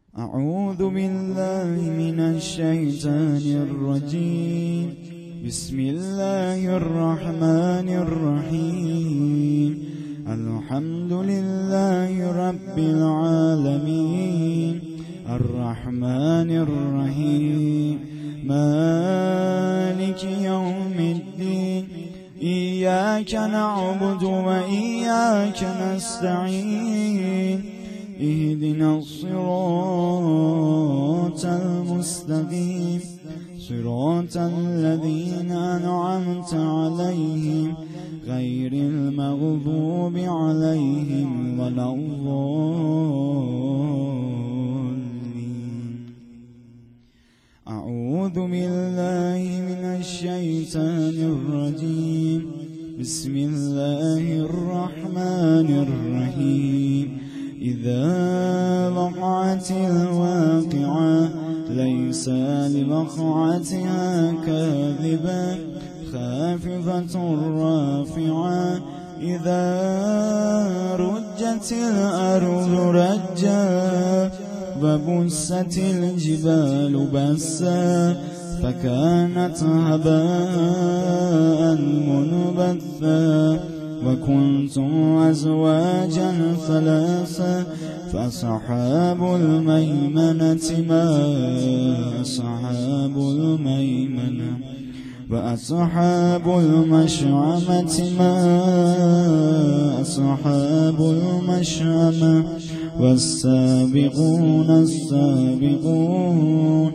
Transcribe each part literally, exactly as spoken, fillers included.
أعوذ بالله من الشيطان الرجيم. بسم الله الرحمن الرحيم. الحمد لله رب العالمين الرحمن الرحيم مالك يوم الدين. إياك نعبد وإياك نستعين. اهدنا الصراط المستقيم صراط الذين أنعمت عليهم غير المغضوب عليهم ولا الضالين. أعوذ بالله من الشيطان الرجيم. بسم الله الرحمن الرحيم. إذا وقعت الواقعة ليس لوقعتها كاذبة خافضة رافعة. إذا رجت الأرض رجا وبست الجبال بسا فكانت هباء منبثا. وكنتم أزواجا ثلاثا فأصحاب الميمنة ما أصحاب الميمنة وأصحاب المشأمة ما أصحاب المشأمة. والسابقون السابقون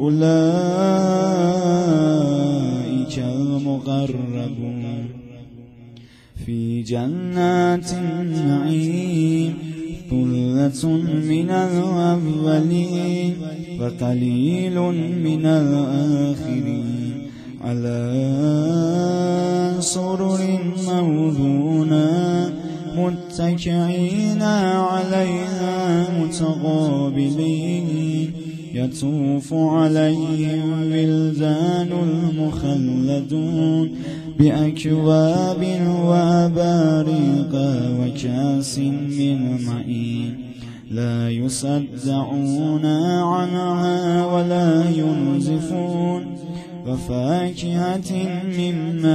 أولئك المقربون في جنات النعيم. ثلة من الأولين وقليل من الآخرين على سرر موضونة متكئين عليها متقابلين. يطوف عليهم ولدان المخلدون بأكواب وأباريق وكأس من معين لا يصدعون عنها ولا ينزفون. وفاكهة مما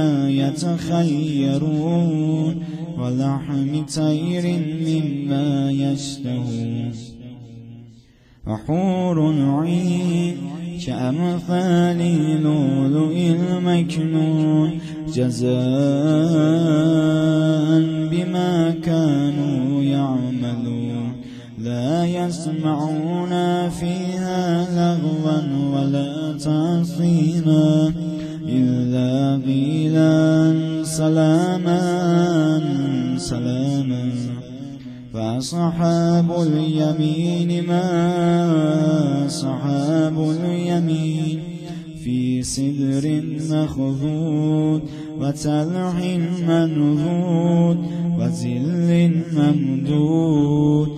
يتخيرون ولحم طير مما يشتهون. وحور عين كأمثال لؤلؤ المكنون جزاء بما كانوا يعملون. لا يسمعون فيها لغوا ولا تأثيما إلا قيلا سلاما سلاما. فأصحاب اليمين ما أصحاب اليمين في سدر مخضود وتلح منضود وظل ممدود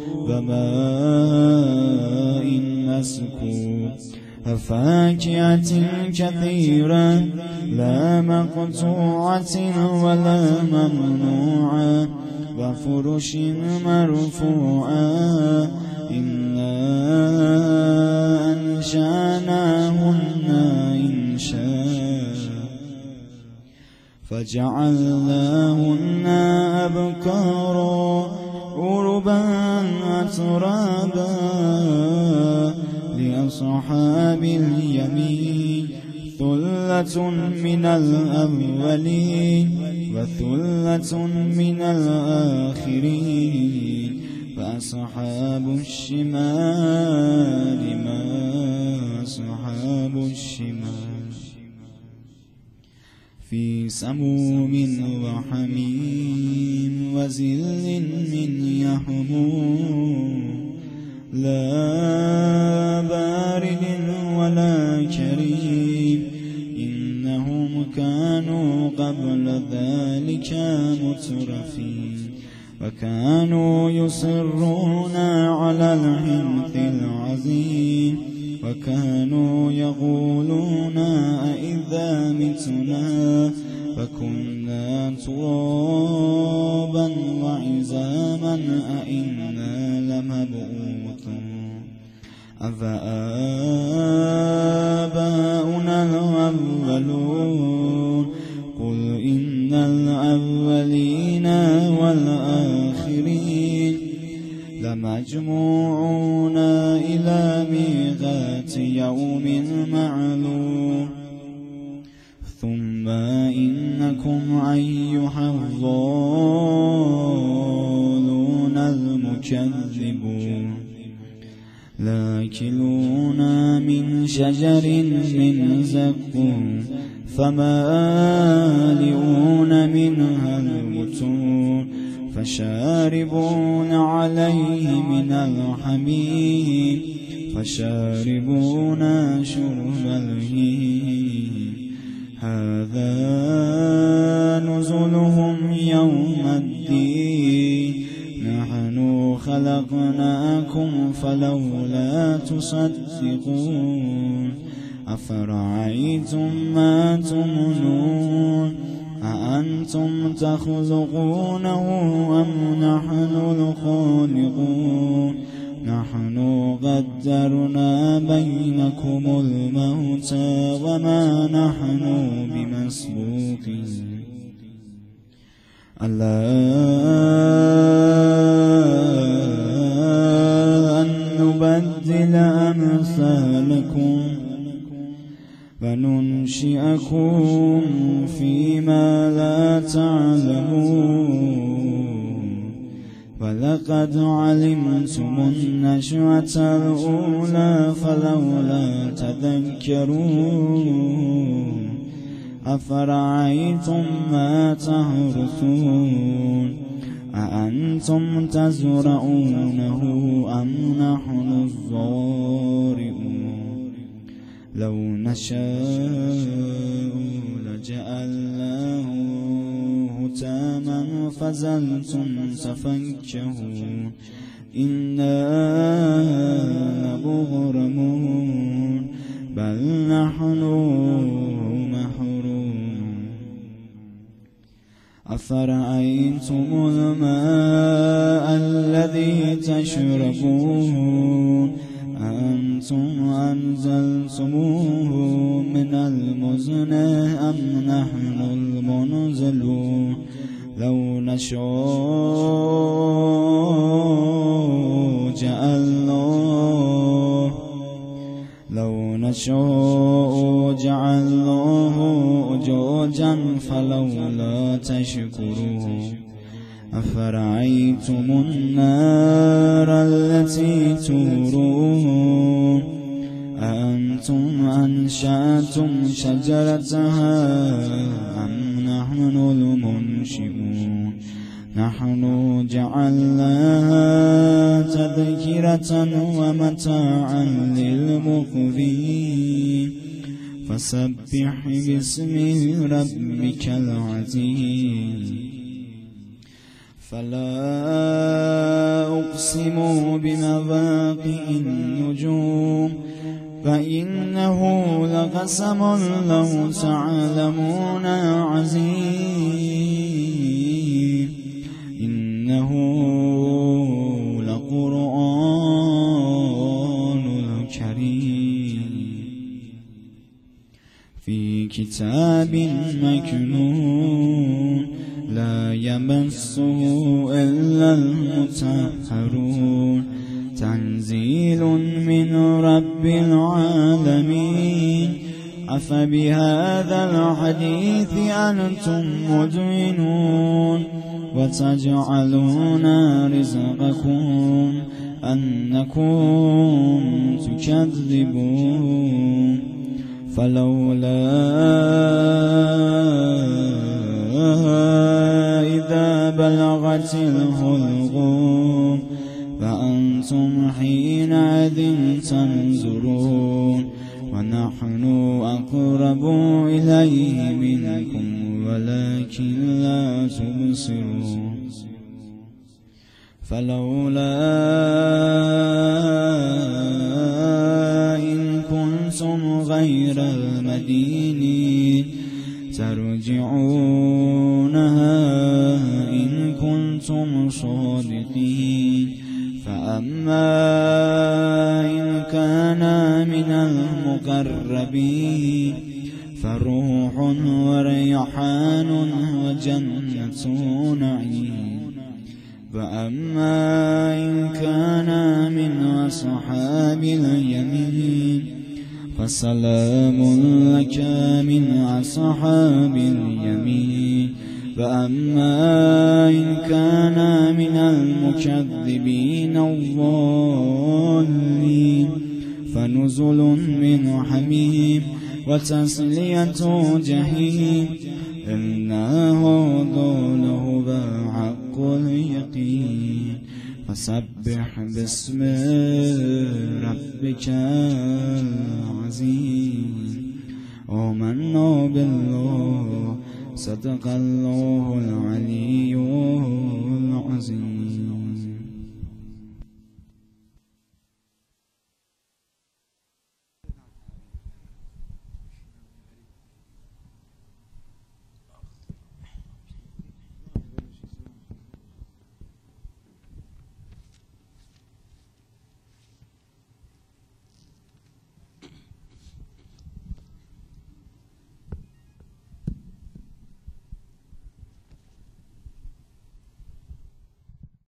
وماء مسكوب. وفاكهة كثيرة لا مقطوعة ولا ممنوعة وفرش مرفوعة. إنا أنشأناهن إنشاء فجعلناهن أبكارا عربا أترابا لأصحاب اليمين. ثلة من الأولين وثلة من الآخرين. فأصحاب الشمال ما أصحاب الشمال في سموم وحميم وظل من يحموم لا بارد ولا كريم. إنهم كانوا قبل ذلك مترفين وكانوا يصرون على الحنث العظيم. وكانوا يقولون أئذا متنا فكنا ترابا وعظاما أئنا لمبعوثون أفآباؤنا الأولون قل إن الأولين والآخرين لمجموعون إلى ميقات يوم معلوم ثم إنكم أيها الضالون المكذبون لاكلون من شجر من زقوم فمالئون منها البطون فشاربون عليه من الحميم فشاربون شرب الهيم هذا نزلهم يوم الدين نحن خلقناكم فلولا تصدقون أفرأيتم ما تمنون أأنتم تخلقونه أم نحن الخالقون نحن قدرنا بينكم الموت وما نحن بمسبوقين ألا أن نبدل أمثالكم وننشئكم فيما لا تعلمون ولقد علمتم النشأة الأولى فلولا تذكرون أفرأيتم ما تحرثون أأنتم تزرعونه أم نحن الزارعون لو نشاء لجعلناه هتاما فظلتم تفكهون إنا لمغرمون بل نحن محرومون أفرأيتم الماء الذي تشربون أأنتم أنزلتموه من المزن أم نحن المنزلون لو نشاء جعلناه لو نشاء جعلناه أجاجا فلولا تشكرون أفرأيتم النار التي تورون أأنتم أنشأتم شجرتها أم نحن المنشئون نحن جعلناها تذكرة ومتاعا للمقوين فسبح باسم ربك العظيم فلا أقسم بمواقع النجوم فإنه لقسم لو تعلمون عظيم إنه لقرآن كريم في كتاب مكنون لا يمسه إلا المطهرون تنزيل من رب العالمين أفبهذا الحديث أنتم مدهنون وتجعلون رزقكم أنكم تكذبون فلولا إذا بلغت الحلقوم فأنتم حينئذ تنظرون ونحن أقرب إليه منكم ولكن لا تبصرون فلولا إن كنتم غير المدينين ترجعونها إن كنتم صادقين فأما إن كان المقربين، فروح وريحان وجنة نعيم. فأما إن كان من أصحاب اليمين فسلام لك من أصحاب اليمين. فأما إن كان من المكذبين الضالين فنزل من حميم وتسلية جحيم. إنه ذوله بحق اليقين. فسبح باسم ربك العظيم. آمنا بالله صدق الله